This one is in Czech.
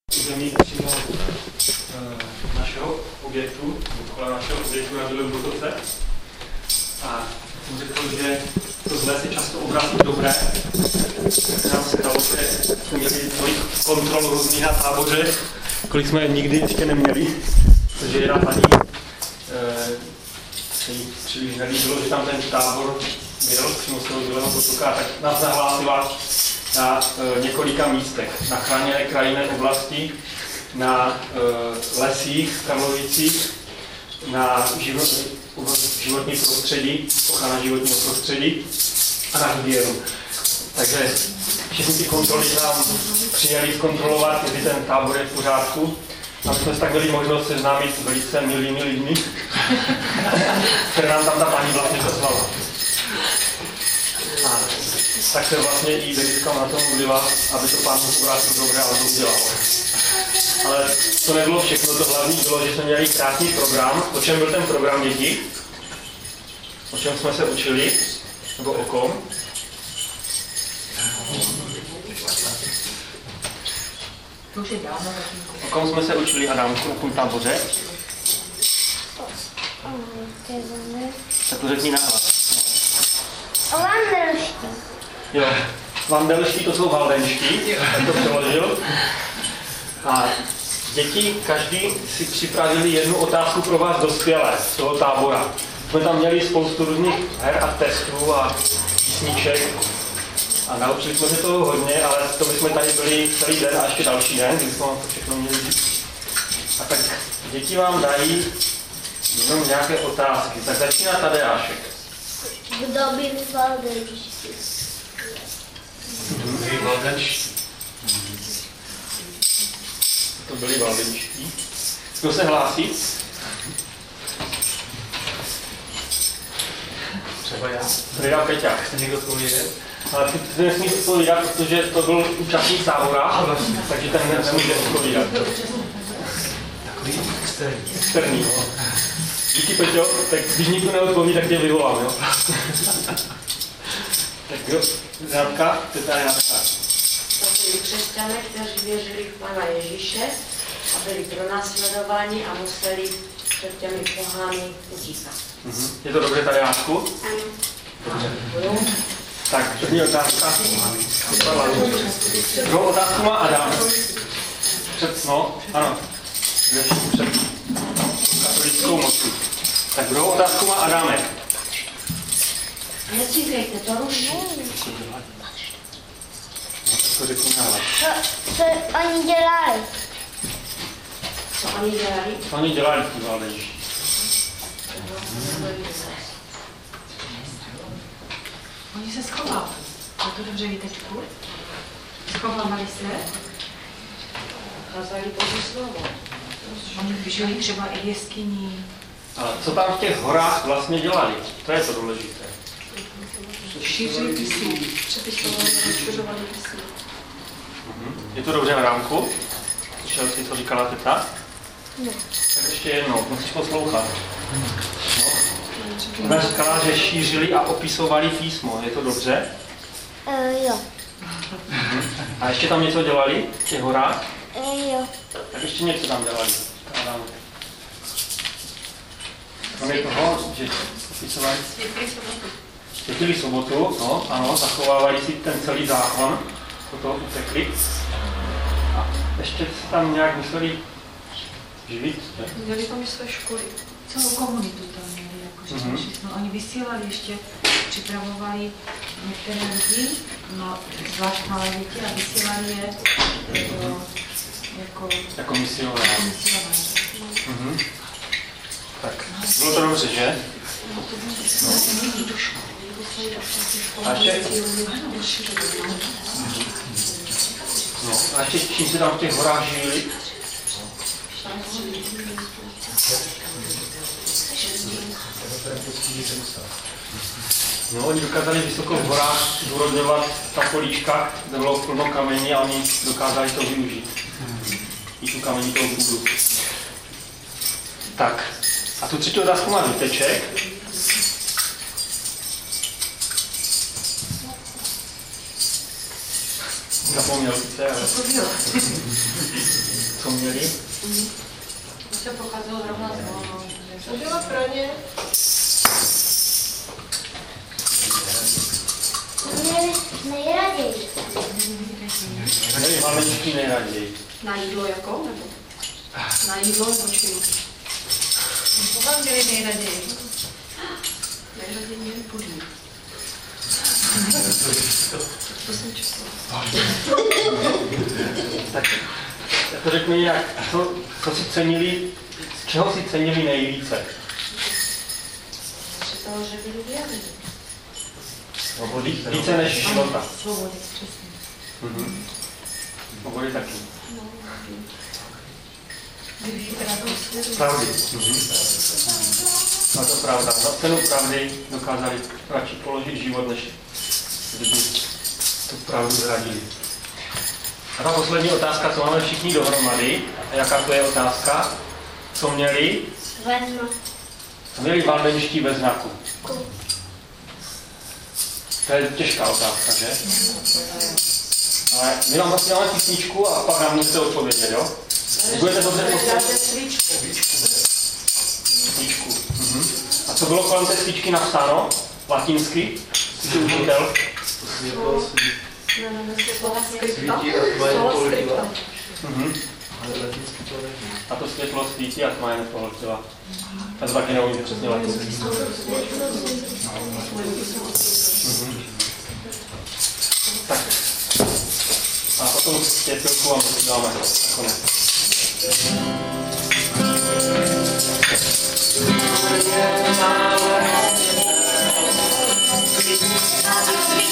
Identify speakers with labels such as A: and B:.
A: území přímo našeho objektu, kolem našeho objektu na Bílém Potoce. A jsem řekl, že to z lesy často obrací dobré. Tak nám se dalo, že jsme měli tolik kontrol různých na táboře, kolik jsme nikdy ještě neměli. Protože jedna paní se jí příliš nelíbilo, že tam ten tábor byl přímo z toho Bílého Potoka, tak nás nahlásila na několika místech. Na chráněné krajinné oblasti, na lesích v Karlovicích, na životní prostředí, ochrana životního prostředí a na hygienu. Takže všechny ty kontroly nám přijeli zkontrolovat, jestli ten tábor je v pořádku. A jsme tak měli možnost seznámit s velice milými lidmi, které nám tam ta paní vlastně poslala. A tak se vlastně i Benitka na tom modlila, aby to pán Bůh dobré a udělal. Ale to nebylo všechno, to hlavní bylo, že jsme měli krásný program. O čem byl ten program, děti? O čem jsme se učili? Nebo o kom? O kom jsme se učili, Adamku, na tom táboře? Tak to řekni nahlas.
B: O vandelští.
A: Jo, vandelští to jsou valdenští, tak to přeložil. A děti, každý si připravili jednu otázku pro vás dospělé z toho tábora. Jsme tam měli spoustu různých her a testů a písniček a naučili jsme se toho hodně, ale to bychom tady byli celý den a ještě další den, kdy jsme to všechno měli. A tak děti vám dají jenom nějaké otázky. Tak začíná Tadeášek.
B: Kdo byl valdenští?
A: Valdenští. To byli valdenští. Kdo se hlásí? Třeba já. Frida Peťák. Chce někdo odpovědět? Ale ty nesmíš odpovídat, protože to byl účastník tábora, takže ten nemůže odpovídat.
C: Takový
A: Externí. No. Díky, Peťo, tak když nikdo neodpoví, tak tě vyvolám, jo? Tak jo, Radka, to je tady Radka.
D: To byli křesťané, kteří věřili v Pana Ježíše a byli pronásledováni a museli před těmi pohány utíkat.
A: Je to dobře, Tadeášku? Dobře. Tak, první otázka. Druhou otázku má Adam. Ano. Před katolickou mocí. Tak druhou otázku má Adámek.
D: Necíkejte, to ruší.
A: To řeknu nahlas.
B: Co oni dělali?
D: Co oni dělali?
A: Co oni dělali v valdenští?
E: Oni se schovali. Je to dobře víte, Teďku? Schovávali se.
D: Kázali Boží slovo.
E: Oni žili třeba i v jeskyni.
A: A co tam v těch horách vlastně dělali? To je to důležité.
E: Šířili písmo.
D: Přepisovali, rozšiřovali písmo.
A: Je to dobře, Adámku? Slyšel jsi, co říkala teta?
B: Ne.
A: Tak ještě jednou, musíš poslouchat. Ona říkala, že šířili a opisovali písmo. Je to dobře?
B: Jo.
A: A ještě tam něco dělali v těch horách?
B: Jo.
A: Tak ještě něco tam dělali. Kromě toho, že opisovali... Světili sobotu, no, ano, zachovávali si ten celý zákon, do toho utekli. A ještě se tam nějak museli živit.
D: Měli tam i své školy.
E: Celou komunitu tam měli, jakože všechno. Oni vysílali ještě, připravovali některé lidi, no, zvlášť malé děti a vysílali je
A: Jako misionář. Tak, bylo to dobře, že? No. A ještě? No, a ještě čím se tam v těch horách žili? No, oni dokázali vysoko v horách zúrodňovat ta políčka, kde bylo plno kamení a oni dokázali to využít. I tu kamení toho půdu. Tak, a tu třetí otázku má Víteček. Zapomněl jste, ale... co měli?
E: To se pocházelo zrovna z Boha.
F: Co bylo pro ně?
B: Měli nejraději.
A: Měli maličký nejraději.
F: Na jídlo jako? Nebo? Na jídlo nebo činu?
E: Co vám měli nejraději?
F: Nejraději měli pudín. To jsem četla.
A: Tak já to řeknu jinak. Co si cenili, z čeho si cenili nejvíce?
D: Z toho, že byli věrní.
A: Nebo více než života.
E: Svobody, přesně.
A: Svobody taky.
E: Kdyby teda to
A: Pravdy. No to pravda. Za cenu pravdy dokázali radši položit život, než kdyby tu pravdu zradili. A ta poslední otázka, co máme všichni dohromady. A jaká to je otázka? Co měli?
B: Vezmu.
A: Co měli valdenští ve znaku? To je těžká otázka, že? Ale my vám vlastně dáme písničku a pak nám musíte odpovědět, jo? Budete dobře poslouchat? Svíčku. A co bylo kolem té svíčky napsáno? Latinsky? Jsi učitel?
F: Skripta.
A: A to světlo svítí a tma je nepohltila. Já to taky neumím přesně latinsky. Tak. A potom světilku vám dáme nakonec.
G: Thank you.